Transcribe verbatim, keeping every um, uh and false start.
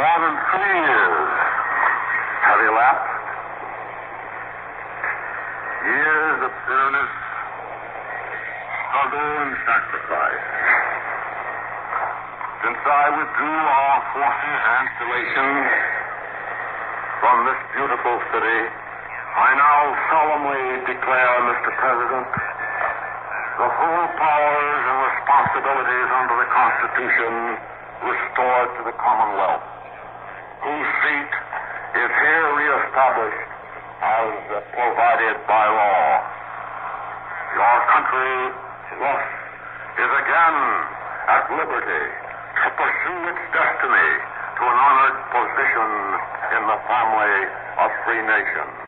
More than three years have elapsed. Years of bitterness, struggle, and sacrifice. Since I withdrew our forces and installations from this beautiful city, I now solemnly declare, Mister President, the full powers and responsibilities under the Constitution restored to the Commonwealth, whose seat is here reestablished as provided by law. Your country thus is again at liberty to pursue its destiny to an honored position in the family of free nations.